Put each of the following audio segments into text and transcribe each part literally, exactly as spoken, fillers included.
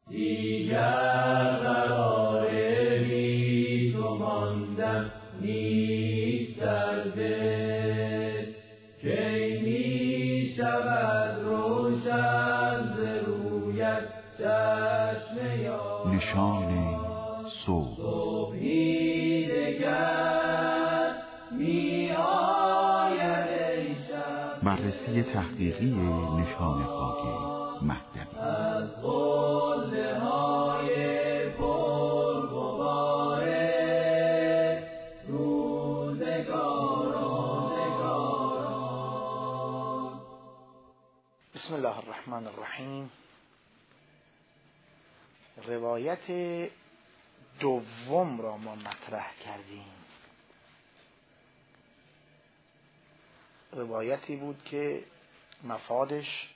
دیگر قرار بی تو ماندن نیست در دل، کی می شود روشن ز رویت چشم یار. نشان صبح. صبحی دگر می آید ای شب. بررسی تحقیقی نشان خاکی مهدوی. از قله های پر غبار روزگاران. بسم الله الرحمن الرحیم. روایت دوم را ما مطرح کردیم. روایتی بود که مفادش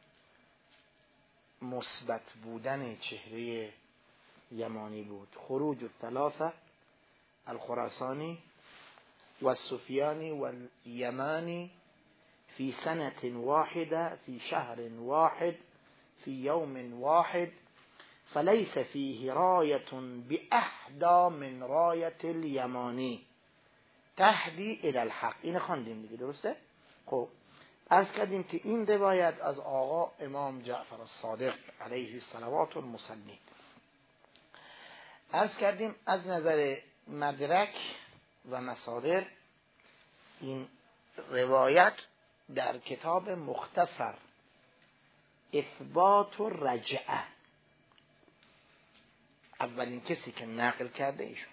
مثبت بودن چهره یمانی بود. خروج الثلاثه الخراسانی و السفیانی و الیمانی فی سنة واحده فی شهر واحد فی یوم واحد فلیس فیه رایة باهدا من رایة الیمانی تهدی الی الحق. این خواندیم دیگه، درسته؟ خب عرض کردیم که این روایت از آقا امام جعفر الصادق علیه الصلوات المسلی. عرض کردیم از نظر مدرک و مصادر این روایت در کتاب مختصر اثبات الرجعه، اولین کسی که نقل کرده ایشون،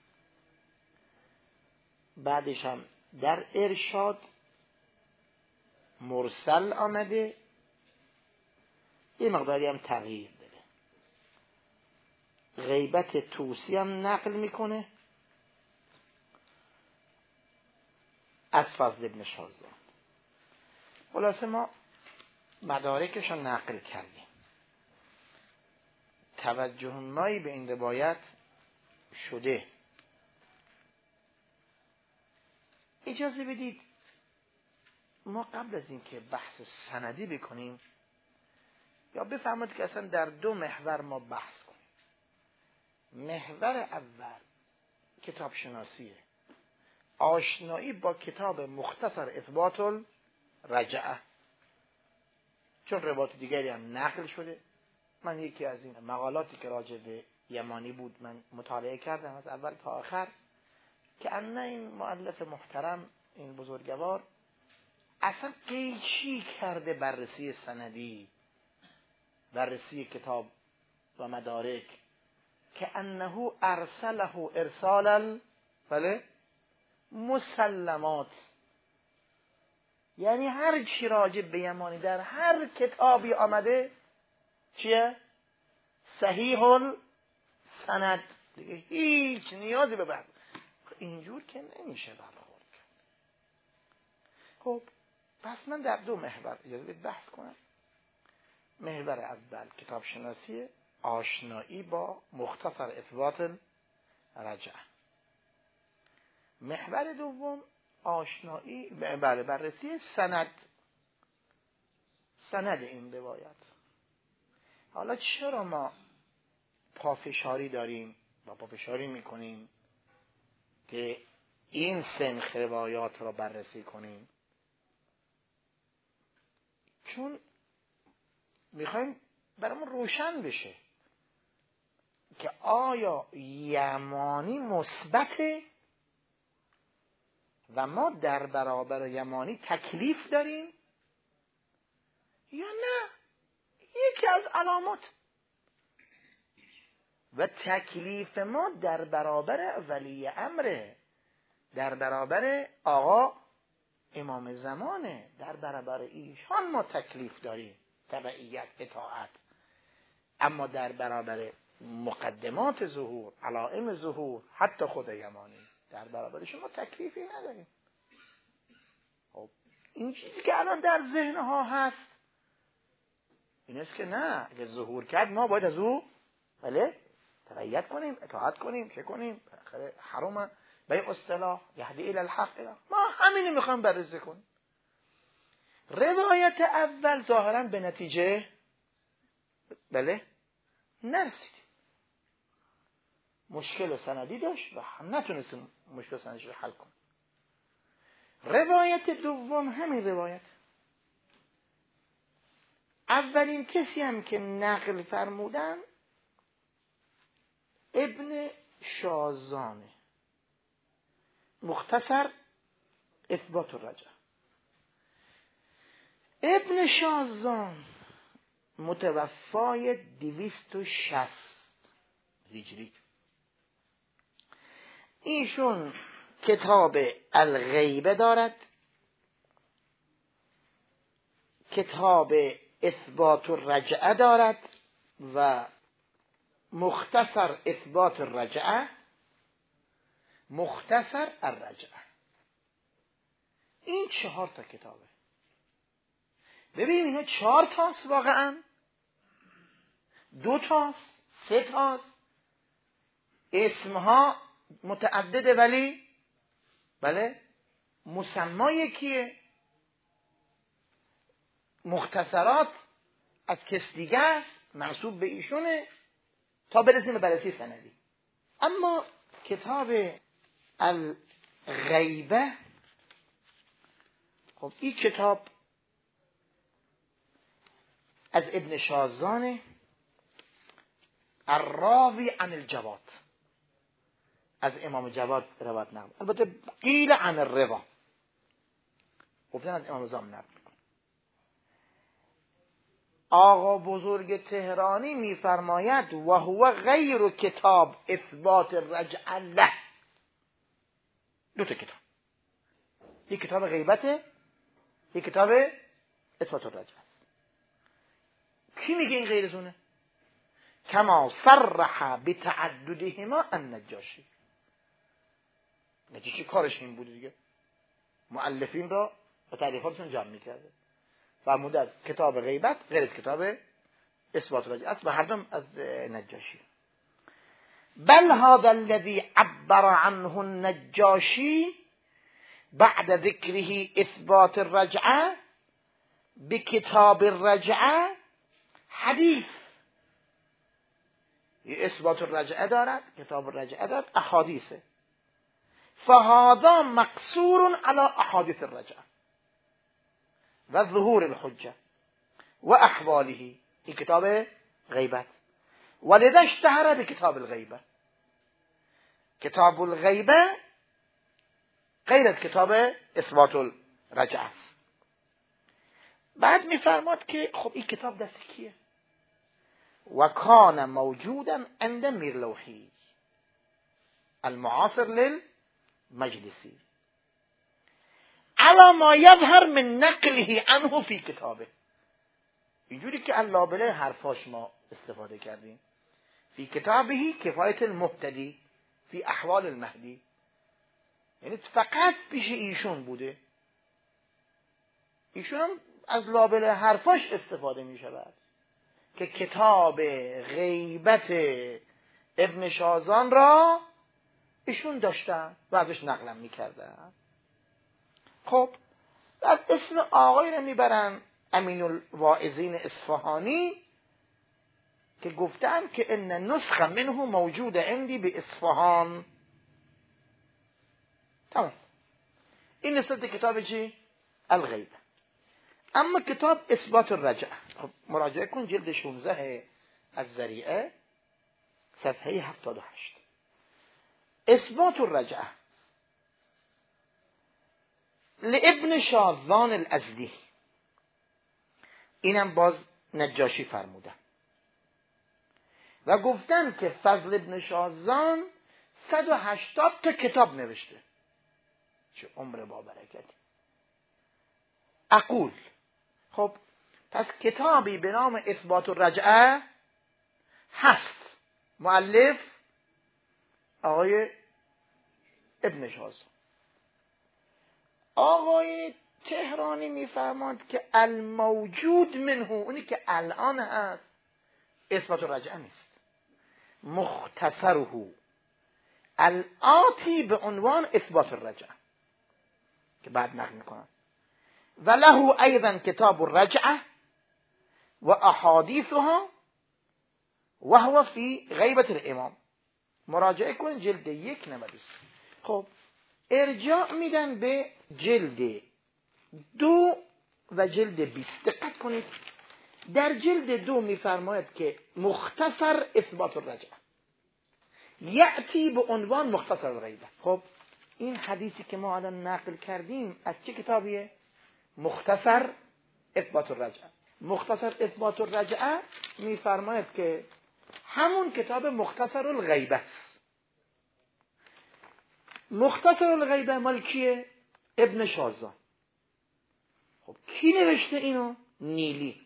بعدش هم در ارشاد مرسل آمده، یه مقداری هم تغییر داده. غیبت توسی هم نقل میکنه از فضل ابن شازده. خلاصه ما مدارکش رو نقل کردیم. توجه مایی به این روایت شده. اجازه بدید ما قبل از این که بحث سندی بکنیم، یا بفهمید که اصلا در دو محور ما بحث کنیم. محور اول کتاب شناسیه، آشنایی با کتاب مختصر اثبات الرجعه، چون روایت دیگری هم نقل شده. من یکی از این مقالاتی که راجع به یمانی بود من مطالعه کردم از اول تا آخر، که ان این مؤلف محترم، این بزرگوار، اصلا قیچی کرده بررسی سندی، بررسی کتاب و مدارک، که انه ارسله ارسال بله مسلمات. یعنی هر چی راجع به یمانی در هر کتابی آمده چیه؟ صحیح السند، دیگه هیچ نیازی به بحث اینجور که نمیشه برآورد کرد. خب پس من در دو محور اجازه بدید بحث کنم. محور اول کتاب شناسی، آشنایی با مختصر اثبات الرجعه. محور دوم آشنایی بله بررسی سند، سند این روایت. حالا چرا ما پافشاری داریم و پافشاری میکنیم که این سنخ روایات را بررسی کنیم؟ چون میخوایم برامون روشن بشه که آیا یمانی مثبته و ما در برابر یمانی تکلیف داریم یا نه یکی از علامات و تکلیف ما در برابر ولی امره، در برابر آقا امام زمانه، در برابر ایشان ما تکلیف داریم، تبعیت، اطاعت. اما در برابر مقدمات ظهور، علائم ظهور، حتی خود یمانی، در برابر شما تکلیفی نداریم. خب این چیزی که الان در ذهنها هست این است که نه، اگه ظهور کرد ما باید از او بله تبعیت کنیم، اطاعت کنیم، چه کنیم، بالاخره حرام به اصطلاح یهدی الی الحق. ما همینی میخوایم بررسی کنیم. روایت اول ظاهرا به نتیجه بله نرسیدیم. مشکل سندی داشت و نتونستیم مشکل سندیش رو حل کنیم. روایت دوم همین روایت. اولین کسی هم که نقل فرمودن ابن شازانه، مختصر اثبات الرجعه. ابن شازان متوفای دویست و شصت هجری. ایشون کتاب الغیبه دارد، کتاب اثبات الرجعه دارد و مختصر اثبات الرجعه، مختصر الرجعه. این چهار تا کتابه. ببینیم اینا چهار تاست واقعا، دو تاست، سه تاست، اسمها متعدده ولی بله مسما یکیه، مختصرات از کس دیگه است، منسوب به ایشونه، تا برسیم به بررسی سندی. اما کتاب الغیبه، خب این کتاب از ابن شازان الراوی عن الجواد، از امام جواد روایت نقل، البته قیل عن الرضا، گفتن از امام رضا نقل. آقا بزرگ تهرانی میفرماید و هو غیر کتاب اثبات الرجعه له. دو تا کتاب، یک کتاب غیبته، یک کتاب اثبات الرجعه است. کی میگه این غیر زونه؟ کما صرح بتعددهما النجاشی. نجاشی کارش این بود دیگه، مؤلفین را و تعریفاتشون جمع میکرده. فرموده از کتاب غیبت غیر از کتاب اثبات الرجعه است و هر دوم از نجاشی. بل هذا الذي عبر عنه النجاشی بعد ذکره اثبات الرجعه بکتاب الرجعه حدیث. اثبات الرجعه دارد، کتاب الرجعه دارد، احادیثه. فهذا مقصور على احادیث الرجعه و ظهور الحجه و احواله. این کتاب غیبت، ولذا اشتهر بکتاب الغیبه. کتاب الغیبه غیر از کتاب اثبات الرجعه است. بعد میفرماد که خب این کتاب دست کیه؟ و کان موجودا عند میرلوحی المعاصر للمجلسی على ما یظهر من نقله عنه فی کتابه. اینجوری که اللابله حرفاش ما استفاده کردیم. فی کتابه کفایت المهتدی فی احوال المهدی، یعنی فقط پیش ایشون بوده، ایشون هم از لابله حرفاش استفاده می شود که کتاب غیبت ابن شازان را ایشون داشتن و ازش نقلم می کردن. خب از اسم آقای را می برن امین الواعظین اصفهانی که گفتن که ان نسخ منه موجود عندی به اصفهان. تمام. این نسبت کتاب چی؟ الغیبه. اما کتاب اثبات الرجعه، خب مراجعه کن جلد شانزده از ذریعه صفحه هفتاد و هشت. اثبات الرجعه لابن شازان الازدی، اینم باز نجاشی فرموده و گفتن که فضل ابن شازان صد و هشتاد تا کتاب نوشته. چه عمر با برکتی. اقول، خب پس کتابی به نام اثبات الرجعه هست، مؤلف آقای ابن شازان. آقای تهرانی میفرماند که الموجود منه، اونی که الان هست، اثبات الرجعه نیست، مختصره الآتی به عنوان اثبات الرجعه که بعد نقل میکنم. و له ایضا کتاب الرجعه و احادیثها و هو فی غیبت الامام. مراجعه کن جلد یک نود و سه. خب ارجاع میدن به جلد دو و جلد بیست. دقت کنید در جلد دو میفرماید که مختصر اثبات الرجعه یأتی به عنوان مختصر الغیبه. خب این حدیثی که ما الان نقل کردیم از چه کتابیه؟ مختصر اثبات الرجعه. مختصر اثبات الرجعه میفرماید که همون کتاب مختصر الغیبه است. مختصر الغیبه مال کیه؟ ابن شازان. خب کی نوشته اینو؟ نیلی.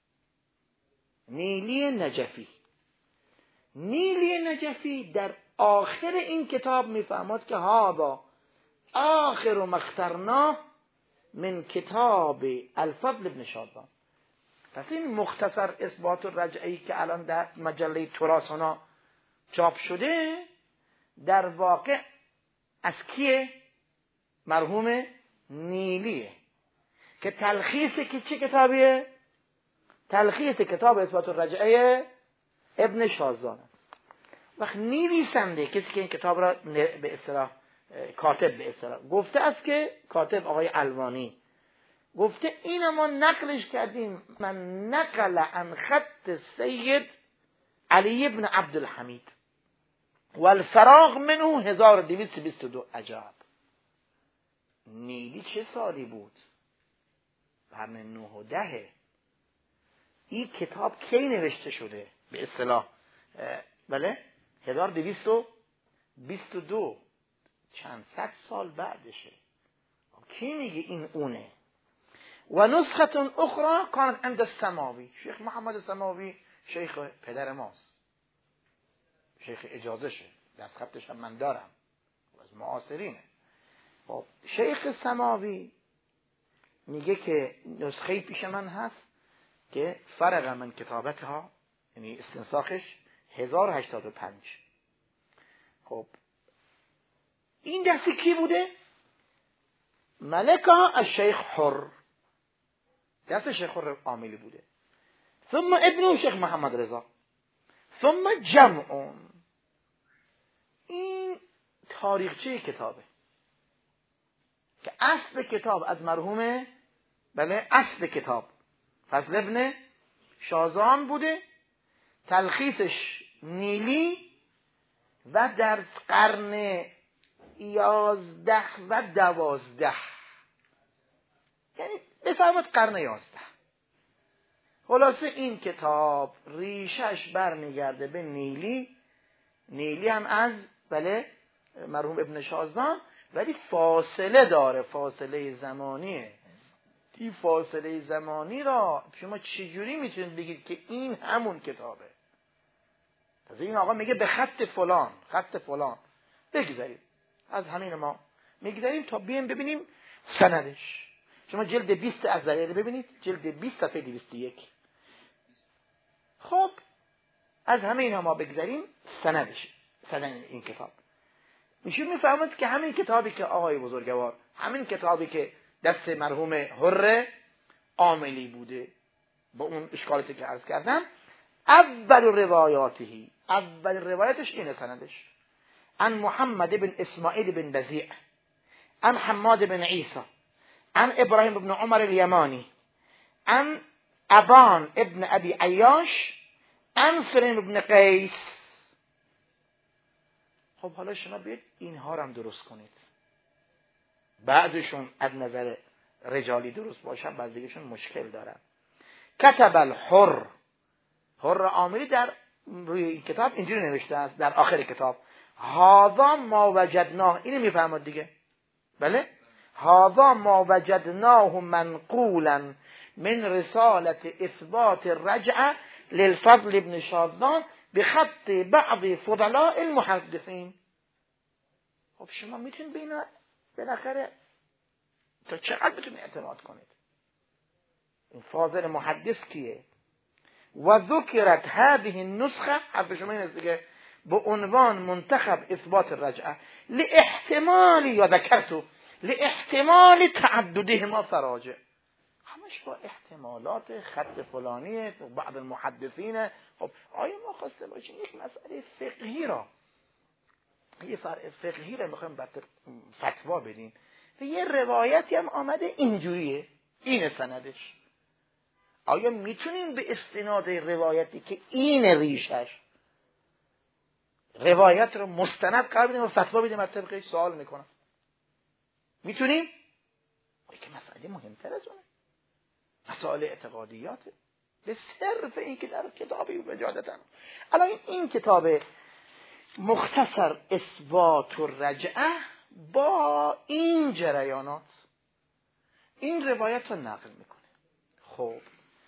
نیلی نجفی. نیلی نجفی در آخر این کتاب میفهمد که هذا آخر ما اخترناه من کتاب الفضل ابن شازان. پس این مختصر اثبات الرجعی که الان در مجله تراثنا چاپ شده در واقع از کیه؟ مرحوم نیلیه که تلخیص که چه کتابیه؟ تلخیص کتاب اثبات الرجعه ابن شازان است. وقت نویسنده کسی که این کتاب را به اصطلاح کاتب به اصطلاح گفته است که کاتب آقای الوانی گفته اینو ما نقلش کردیم من نقل عن خط سید علی ابن عبدالحمید و الفراغ منه هزار و دویست و بیست و دو. عجب. نیلی چه سالی بود؟ قرن نه و ده. این کتاب کی نوشته شده به اصطلاح؟ بله هزار و دویست و بیست و دو، چند صد سال بعدشه. کی میگه این اونه؟ و نسخه اخرى کانت عند السماوی. شیخ محمد السماوی شیخ پدر ماست، شیخ اجازه شه، دست خطش هم من دارم، از معاصرینه. خب شیخ سماوی میگه که نسخه پیش من هست که فرق من کتابتها، یعنی استنساخش هزار و هشتاد و پنج. خب این دستی کی بوده؟ ملکه الشیخ حر، دست شیخ حر عاملی بوده. ثم ابن شیخ محمد رضا، ثم جمعون. این تاریخچه کتابه که اصل کتاب از مرحوم بله اصل کتاب فضل ابن شازان بوده، تلخیصش نیلی و در قرن یازده و دوازده، یعنی بفرماد قرن یازده. خلاصه این کتاب ریشش برمیگرده به نیلی. نیلی هم از بله مرحوم ابن شازان، ولی فاصله داره، فاصله زمانیه. این فاصله زمانی را شما چجوری میتونید بگید که این همون کتابه؟ از این آقا میگه به خط فلان، خط فلان بگذارید، از همین ما میگذاریم تا بیایم ببینیم سندش. شما جلد بیست از ذریعه ببینید، جلد بیست صفحه دویست و یک. خب از همین ما بگذاریم سندش، سند این کتاب میشه میفهمید که همین کتابی که آقای بزرگوار، همین کتابی که دست مرحوم حر عاملی بوده با اون اشکالاتی که عرض کردم، اول روایاتی، اول روایتش اینه سندش، عن محمد بن اسماعیل بن بزیع، عن حماد بن عیسی، عن ابراهیم بن عمر الیمانی، عن ابان ابن ابی عیاش، عن سلیم بن قیس. خب حالا شما بیاید اینها رو هم درست کنید. بعضشون از نظر رجالی درست باشن، بعضیشون مشکل دارن. کتب الحر، حر عاملی در روی این کتاب اینجوری نوشته است در آخر کتاب، هذا ما وجدناه. اینو میفهمید دیگه؟ بله، هذا ما وجدناه منقولا من رسالت اثبات الرجعه للفضل ابن شازان بخط بعض فضلاء المحدثین. خب شما میتونید به اینا بالاخره تا چقدر بتونید اعتماد کنید؟ این فاضل محدث کیه؟ و ذکرت هذه النسخه، حرف شما این است دیگه، به عنوان منتخب اثبات الرجعه لاحتمال یا ذکرتو لاحتمال تعددهما فراجع. همه همش با احتمالات خط فلانیه و بعض المحدثین. خب آیا ما خواسته باشیم یک مسئله فقهی را یه فقهی را میخوایم فتوا بدیم و یه روایتی هم آمده اینجوریه، این سندش، آیا میتونیم به استناد روایتی که این ریشش روایت رو مستند قرار بدیم و فتوا بدیم؟ از طبقش سوال میکنم میتونیم؟ آیا که مسئله مهمتر از اونه، مسائل اعتقادیاته، به صرف این که در کتابی وجادتن. الان این کتاب مختصر اثبات و رجعه با این جریانات این روایت رو نقل میکنه. خب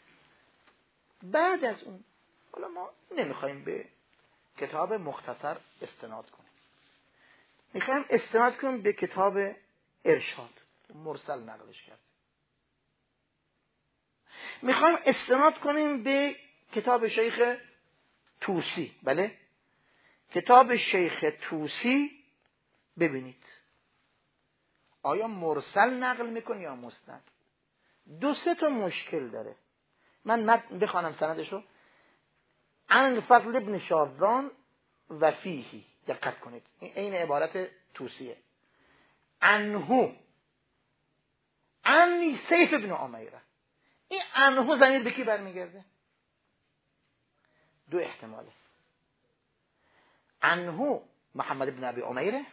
بعد از اون، حالا ما نمیخوایم به کتاب مختصر استناد کنیم، میخوایم استناد کنیم به کتاب ارشاد، مرسل نقلش کرد. میخوایم استناد کنیم به کتاب شیخ طوسی. بله، کتاب شیخ طوسی ببینید آیا مرسل نقل میکنه یا مسند. دو سه تا مشکل داره. من متن بخوانم سندشو. عن الفضل ابن شاذان و فیهی، دقت کنید این عبارت طوسیه. عنه عنی سیف ابن عمیره. این عنه ضمیر به کی برمیگرده؟ دو احتماله. عنه محمد ابن ابی عمیره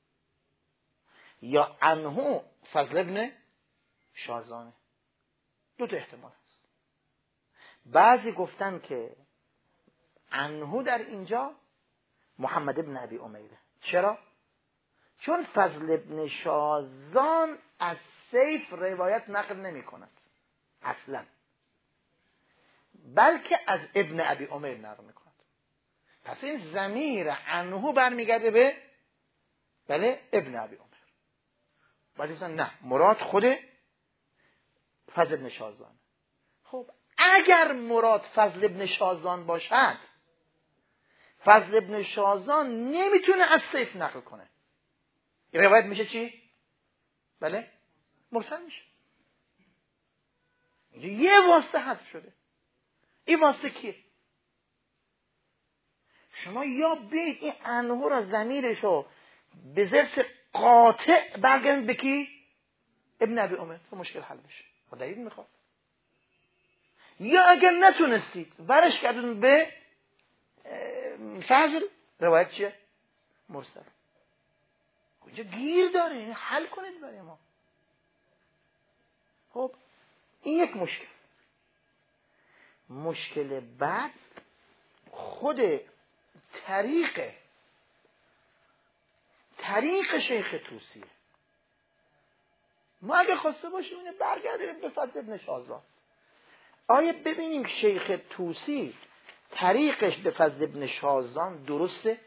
یا عنه فضل ابن شاذانه. دو تا احتمال هست. بعضی گفتن که عنه در اینجا محمد ابن ابی عمیره. چرا؟ چون فضل ابن شاذان از سیف روایت نقل نمی کند اصلا، بلکه از ابن ابی عمیر نقل می کند. پس این ضمیر عنه برمیگرده به بله ابن ابی عمیر. بعد گفتن نه، مراد خود فضل ابن شاذان. خب اگر مراد فضل ابن شاذان باشد، فضل ابن شاذان نمیتونه از سیف نقل کنه. این روایت میشه چی؟ بله مرسل میشه. یه واسطه حذف شده. این واسطه کیه؟ شما یا بید این عنه را ضمیرشو به ظرف قاطع برگردید به کی؟ ابن ابی عمر، تو مشکل حل بشه. با دلیل میخواد. یا اگر نتونستید برش گردون به فضل، روایت چیه؟ مرسل. اینجا گیر داره، این حل کنید برای ما. خب این یک مشکل. مشکل بعد خود طریق طریق شیخ طوسیه. ما اگه خواسته باشیم اینه برگردیم به فضل ابن شاذان. آیا ببینیم شیخ طوسی طریقش به فضل ابن شاذان درسته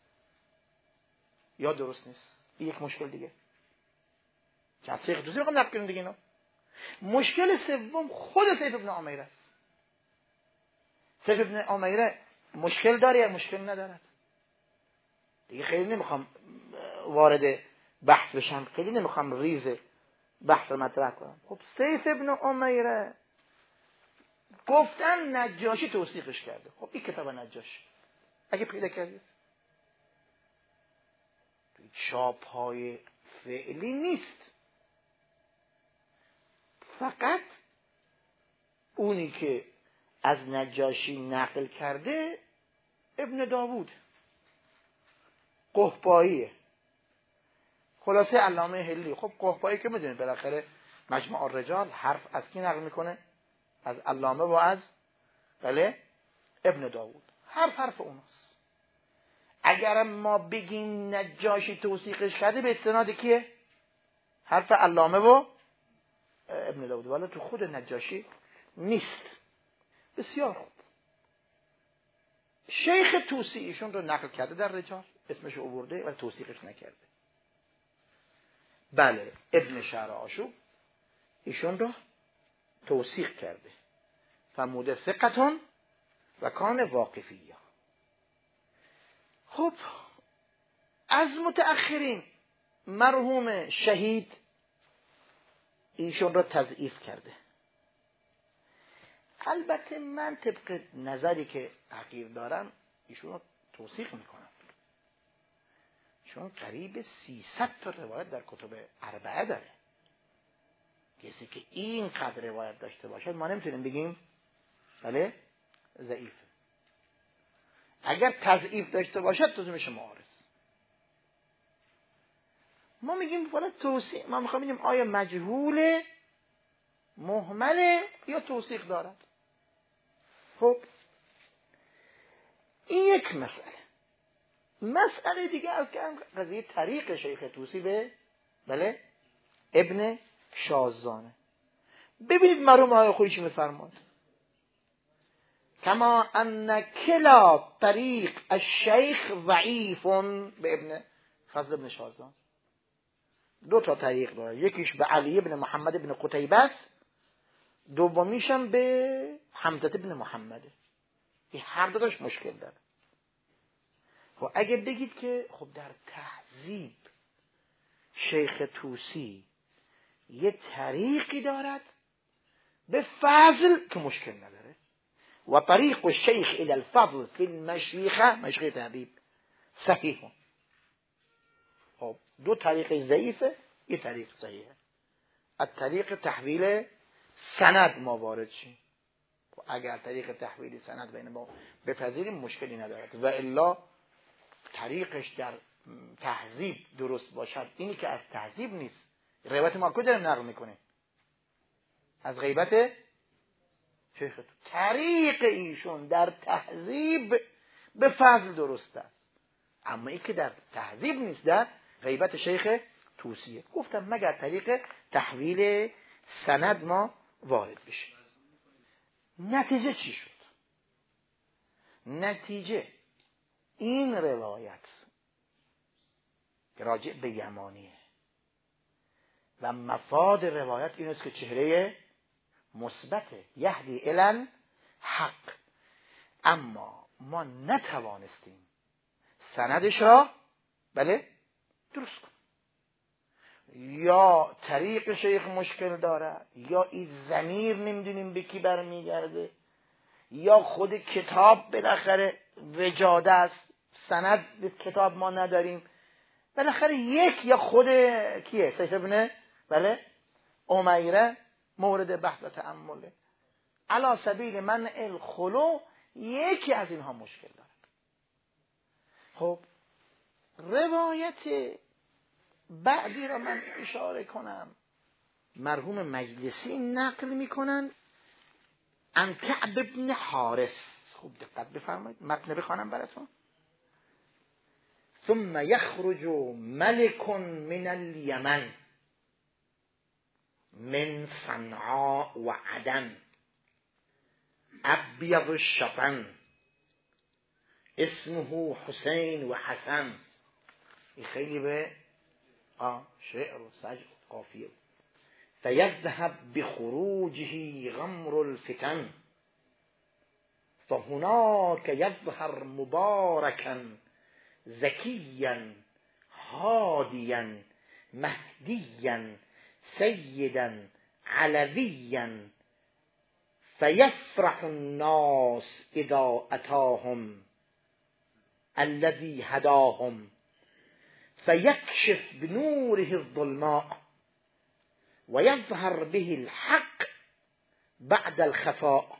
یا درست نیست؟ این یک مشکل دیگه. چه از شیخ طوسی میخوام نقل کنیم دیگه اینا. مشکل سوم خود سیف ابن عمیره است. سیف ابن عمیره مشکل داره یا مشکل ندارد؟ دیگه خیلی نمیخوام وارد بحث بشم، خیلی نمیخوام ریز بحث رو مطرح کنم. خب سیف ابن عمیره گفتن نجاشی توثیقش کرده. خب این کتاب نجاشی اگه پیدا کردید توی چاپ های فعلی نیست، فقط اونی که از نجاشی نقل کرده ابن داوود قحباییه. خلاصه علامه هلی. خب قحبایی که میدونید بالاخره مجموع الرجال حرف از کی نقل میکنه؟ از علامه و از بله ابن داوود. حرف حرف اوناست. اگر ما بگیم نجاشی توثیقش کرده به استناد کیه؟ حرف علامه و ابن داوود، ولی تو خود نجاشی نیست. بسیار خوب. شیخ طوسی ایشون رو نقل کرده در رجال، اسمش رو آورده ولی توثیقش نکرده. بله ابن شهر آشوب ایشون رو توثیق کرده، فرموده ثقتون و کان واقفیه. خب از متأخرین مرحوم شهید ایشون رو تضعیف کرده. البته من طبق نظری که حقیر دارم ایشون رو توصیق میکنم، چون قریب سیصد تا روایت در کتب اربعه داره. کسی که این قدر روایت داشته باشه ما نمیتونیم بگیم بله ضعیفه. اگر تضعیف داشته باشه تو میشه معارض. ما میگیم فقط توصیق، ما میخوام ببینیم آیا مجهول مهمل یا توصیق دارد. خب این یک مسئله. مسئله دیگه از که قضیه طریق شیخ طوسی به بله ابن شازدانه. ببینید مرحوم آقای خویی چی میفرماد. کما ان کلا طریق الشیخ ضعیف به ابن فضل ابن شازدان. دو تا طریق داره، یکیش به علی ابن محمد ابن قتیبه است، دومیشم به حمزه ابن محمده. این هر دو تاش مشکل داره. خب اگه بگید که خب در تهذیب شیخ طوسی یه طریقی دارد به فضل که مشکل نداره و طریق الشیخ الى الفضل فی المشیخه مشیخه تهذیب صحیح. خب دو طریق ضعیفه، یه طریق صحیحه. از طریق تحویل سند ما وارد شیم. اگر طریق تحویل سند بین ما بپذیریم مشکلی ندارد و الا طریقش در تهذیب درست باشد. اینی که از تهذیب نیست. روایت ما کجا داریم نقل میکنه؟ از غیبت شیخ تو. طریق ایشون در تهذیب به فضل درست است، اما این که در تهذیب نیست در غیبت شیخ طوسیه. گفتم مگر طریق تحویل سند ما وارد بشه. نتیجه چی شد؟ نتیجه این روایت راجع به یمانیه و مفاد روایت این است که چهره مثبته یهدی الی حق، اما ما نتوانستیم سندش را بله درست کنیم. یا طریق شیخ مشکل داره، یا این ضمیر نمیدونیم به کی برمیگرده، یا خود کتاب بالاخره وجاده است، سند به کتاب ما نداریم. بالاخره یک یا خود کیه؟ سیف ابن بله امیره مورد بحث و تأمله. علی سبیل منع الخلو یکی از اینها مشکل دارد. خب روایت بعدی را من اشاره کنم. مرحوم مجلسی نقل میکنن عن کعب ابن حارث. خوب دقت بفرمایید، متن بخوانم براتون. ثم یخرج ملک من الیمن من صنعاء و عدن ابیض الشطن اسمه حسین و حسن. این خیلی به آه شعر و سجع و قافیه. فیذهب بخروجه غمر الفتن فهناك يظهر مباركا زكيا هاديا مهديا سيدا علويا فيفرح الناس إذا أتاهم الذي هداهم فيكشف بنوره الظلماء ويظهر به الحق بعد الخفاء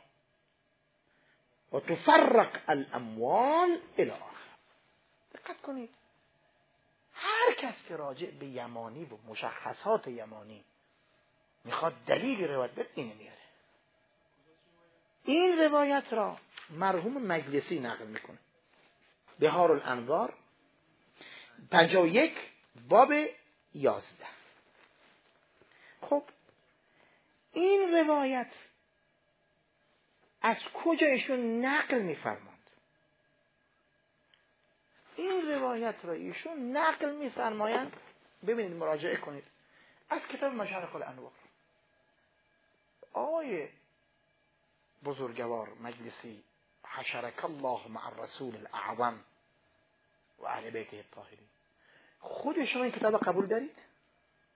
وتفرق الاموال الى آخر. دقت کنید، هر کس که راجع به یمانی و مشخصات یمانی میخواد دلیل روایت بده اینو میاره. این روایت را مرحوم مجلسی نقل میکنه. بهار الانوار پنجاه و یک باب یازده. خب این روایت از کجا ایشون نقل میفرماند؟ این روایت را ایشون نقل میفرمایند، ببینید مراجعه کنید، از کتاب مشارق الانوار. آقای بزرگوار مجلسی حشرک الله مع الرسول الاعظم و اهل بیته الطاهرین، خود شما این کتاب قبول دارید؟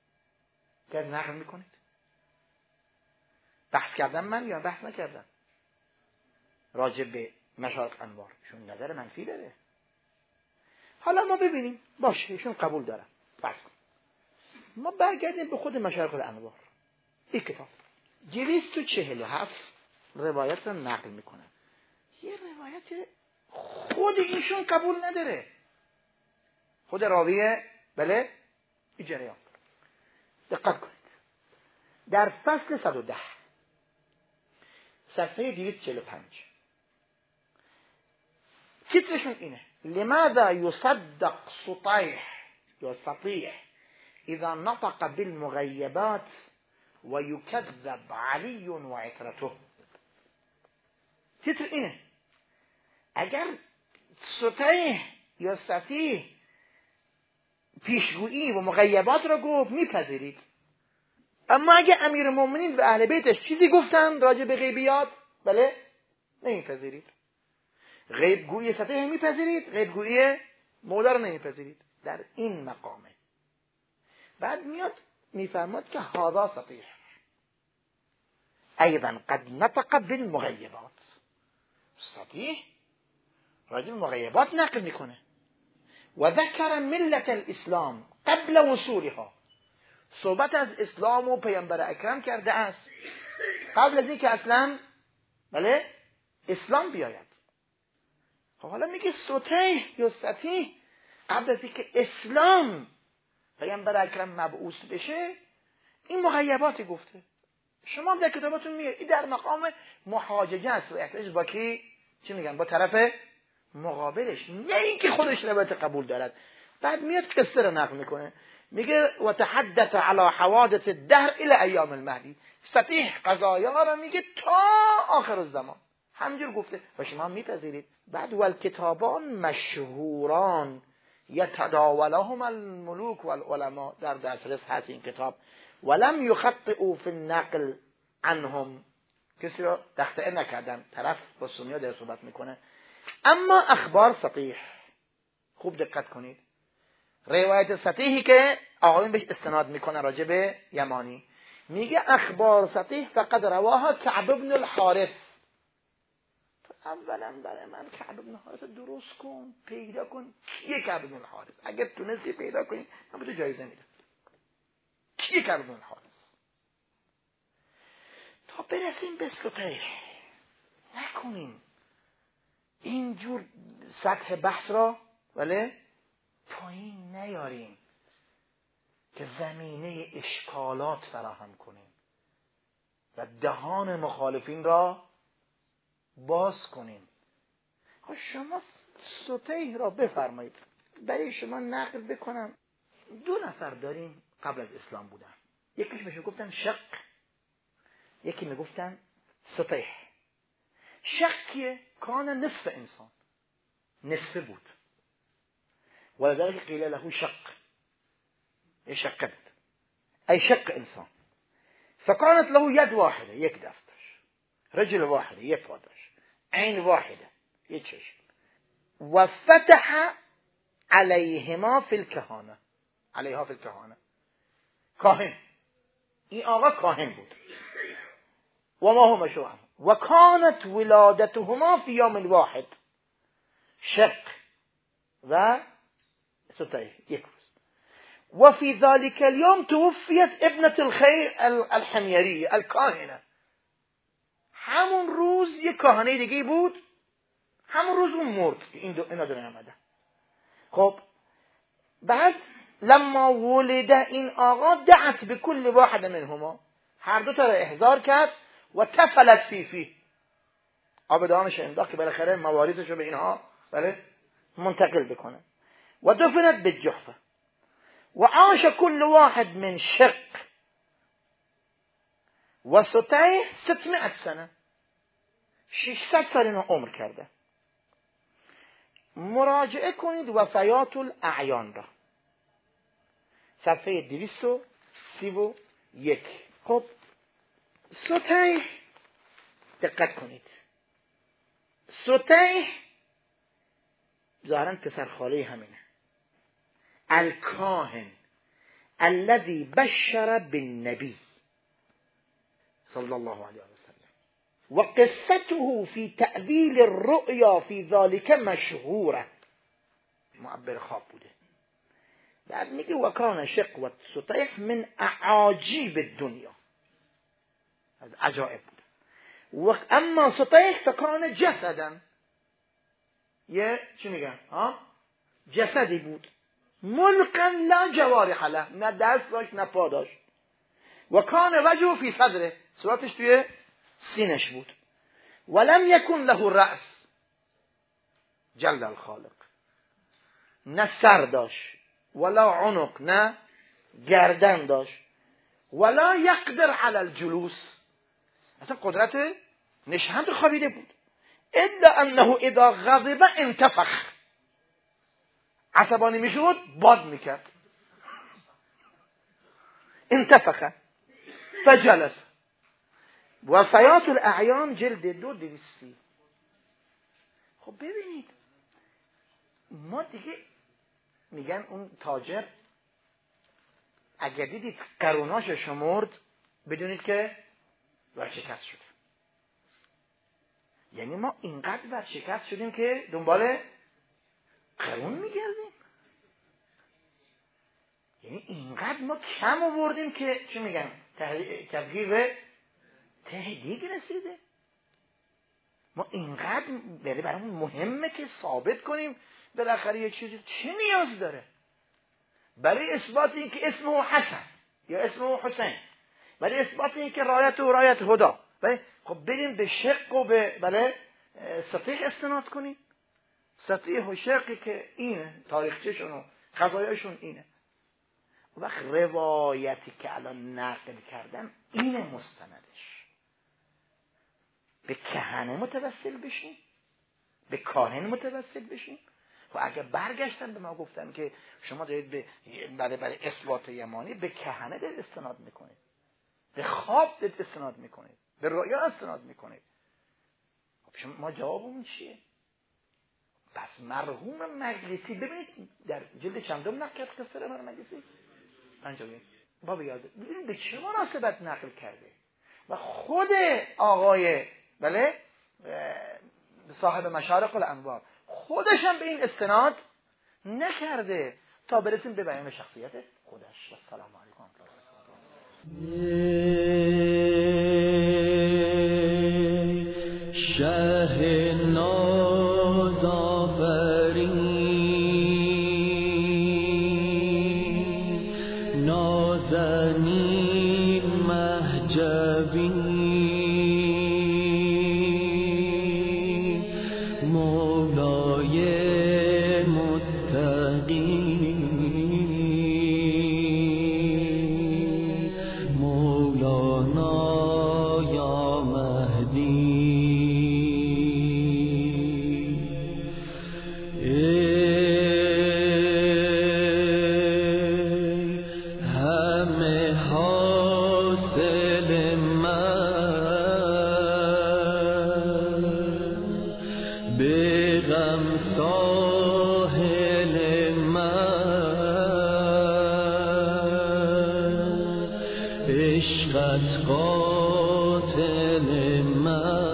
که نقل میکنید؟ بحث کردم من یا بحث نکردم؟ راجع به مشارق انوار؟ ایشون نظر منفی داره. حالا ما ببینیم باشه ایشون قبول دارن، فرض کن ما برگردیم به خود مشارق الانوار. این کتاب دویست و چهل و هفت روایت رو نقل میکنه. یه روایت خود ایشون قبول نداره، خود راویه بله جریان. دقت کنید در فصل صد و ده صفحه دویست و چهل و پنج تیترشون اینه: لماذا يصدق سطيح یا سطيح اذا نطق بالمغيبات ويكذب علي وعترته. تیتر اینه: اگر سطيح یا سطيح پیشگویی و مغیبات را گفت میپذیرید، اما اگه امیر المؤمنین و اهل بیتش چیزی گفتن راجع به غیبیات بله نمیپذیرید. غیب گویی سطح میپذیرید، غیب گویی مولا رو نمیپذیرید. در این مقامه بعد میاد میفرماد که هذا سطح ایضا قد نطق بالمغیبات. سطح راجع به مغیبات نقل میکنه و ذکر ملت الاسلام قبل وصولها. صحبت از اسلام و پیامبر اکرم کرده است قبل از اینکه اصلا بله اسلام بیاید. خب حالا میگه سطح یا سطح قبل از اینکه اسلام پیامبر اکرم مبعوث بشه این مغیباتی گفته. شما در کتاباتون میگه این در مقام محاججه است و احتجاج با کی؟ چی میگن؟ با طرف مقابلش، نه اینکه خودش روایت قبول دارد. بعد میاد قصه رو نقل میکنه میگه و تحدث علی حوادث الدهر الى ایام المهدی. سطح قضایا رو میگه تا آخر الزمان همینجور گفته و شما میپذیرید. بعد والکتابان مشهوران یتداولهم الملوک والعلماء، در دسترس هست این کتاب. ولم یخطئوا فی النقل عنهم، کسی رو تخطئه نکردن. طرف با سنیا در صحبت میکنه. اما اخبار سطیح، خوب دقت کنید، روایت سطیحی که آقایون بهش استناد میکنه راجع به یمانی، میگه اخبار سطیح فقط رواها کعب بن الحارث. اولا برای من کعب بن الحارث درست کن، پیدا کن کیه کعب بن الحارث. اگر تونستی پیدا کنی من به تو جایزه میدم. کیه کعب بن الحارث؟ تا برسیم به سطیح نکنیم اینجور سطح بحث را ولی پایین نیاریم که زمینه اشکالات فراهم کنیم و دهان مخالفین را باز کنیم. شما سطیح را بفرمایید برای شما نقل بکنم. دو نفر داریم قبل از اسلام بودن، یکیش میشه گفتن شق، یکی میگفتن سطیح. شق کیه؟ کان نصف انسان، نصفه بود، ولذلك قیل له شق، ای شق بود، ای شق انسان. فكانت له ید واحده، یک دست داشت، رجل واحده، یک پا داشت، عین واحده، یک چشم. و فتح علیهما فی الکهانه، علیها فی الکهانه، کاهن. این آقا کاهن بود. و ما هو مشروع و کانت ولادتهما فی یوم الواحد، شق و سطیح یک روز. و فی ذلك اليوم توفیت ابنة الخیر الحمیری الکاهنه. همون روز یک کاهنه دیگه بود، همون روز اون مرد. این دو اینا دو نمیده. خب بعد لما ولد این آقا دعت بكل واحد منهما، هر دو تا را احضار کرد و تفلت فی فی، آب دهانش انداخت که بالاخره مواریثش رو به اینها بله منتقل بکنه. و دفنت بالجحفه و عاش كل واحد من شق و سطیح ستمائة سنه، ششصد سال اینو عمر کرده. مراجعه کنید وفیات الاعیان را، صفحه دویست و سی و یک. خب سطیح دقت کنید، سطیح ظاهرا پسر خاله همینه، الکاهن الذي بشر بالنبی صلی الله علیه و سلم و قصته فی تأویل الرؤیا فی ذالک مشهوره، معبر خواب بوده. بعد میگه و کان شقوة سطیح من اعاجیب دنیا، از عجائب بود. و اما سطیح فکان جسدا، یه چی میگن ها جسدی بود، ملقا لا جوارح له، نه دست داشت نه پا داشت. و کان وجهه فی صدره، صورتش توی سینش بود. ولم یکن له رأس جل الخالق، نه سر داشت، ولا عنق، نه گردن داشت، ولا یقدر علی الجلوس، اصلا قدرت نشاند خوابیده بود. الا انه اذا غضب انتفخ، عصبانی میشد باد میکرد. انتفخ فجلس. وفیات الاعیان جلد دو دویستی. خب ببینید ما دیگه میگن اون تاجر اگر دیدید قروناش شمرد بدونید که ورشکست شد. یعنی ما اینقدر ورشکست شدیم که دنبال قرون میگردیم. یعنی اینقدر ما کم آوردیم که چی میگن تفگیر به ته دیگ رسیده. ما اینقدر برای برامون مهمه که ثابت کنیم بالاخره یه چیزی چه نیاز داره برای اثبات این که اسمه حسن یا اسمه حسین، برای اثبات این که رایت و رایت هدا. بله خب بریم به شق و به بله سطیح استناد کنیم. سطیح و شقی که اینه، تاریخچه‌شون و قضایاشون اینه. وقت روایتی که الان نقل کردن اینه مستندش. به کهنه متوسل بشیم، به کاهن متوسل بشیم. و اگه برگشتن به ما گفتن که شما دارید به برای برای اثبات یمانی به کهنه دارید استناد میکنید، به خواب دارید استناد میکنید، به رؤیا استناد میکنید. خب شما ما جوابمون چیه؟ پس مرحوم مجلسی ببینید در جلد چندم نقل کرد قصه مرحوم مجلسی پنجمین باب یازده، ببینید به چه مناسبت نقل کرده. و خود آقای بله صاحب مشارق الانوار خودش هم به این استناد نکرده تا برسیم به بیان شخصیت خودش. و السلام علیکم و رحمت الله. شه ناز آفرین، نازنین مهجبین، عشقت قاتل من